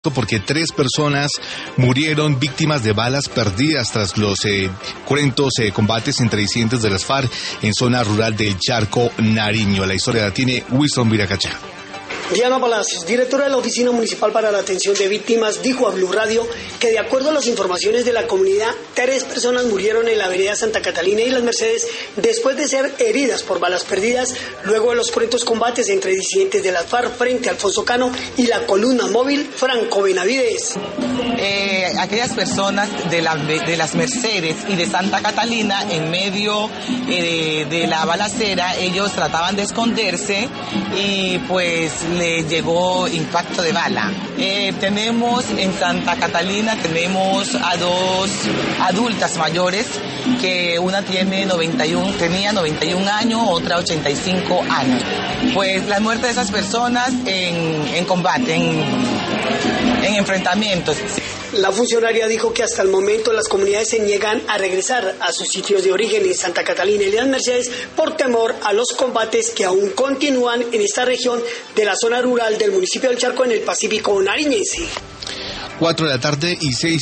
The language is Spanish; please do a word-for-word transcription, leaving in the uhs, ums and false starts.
porque tres personas murieron víctimas de balas perdidas tras los eh, cruentos eh, combates entre disidentes de las FARC en zona rural del Charco Nariño. La historia la tiene Wilson Viracacha. Diana Palacios, directora de la Oficina Municipal para la Atención de Víctimas, dijo a Blue Radio que de acuerdo a las informaciones de la comunidad, tres personas murieron en la vereda Santa Catalina y Las Mercedes después de ser heridas por balas perdidas luego de los cruentos combates entre disidentes de las FARC frente a Alfonso Cano y la columna móvil Franco Benavides. Eh, aquellas personas de, la, de Las Mercedes y de Santa Catalina, en medio eh, de la balacera, ellos trataban de esconderse y pues le llegó impacto de bala. Eh, tenemos en Santa Catalina, tenemos a dos adultas mayores, que una tiene noventa y uno, tenía noventa y un años, otra ochenta y cinco años. Pues la muerte de esas personas en, en combate, en, en enfrentamientos. La funcionaria dijo que hasta el momento las comunidades se niegan a regresar a sus sitios de origen en Santa Catalina y Las Mercedes por temor a los combates que aún continúan en esta región de la zona rural del municipio del Charco en el Pacífico nariñense. Cuatro de la tarde y seis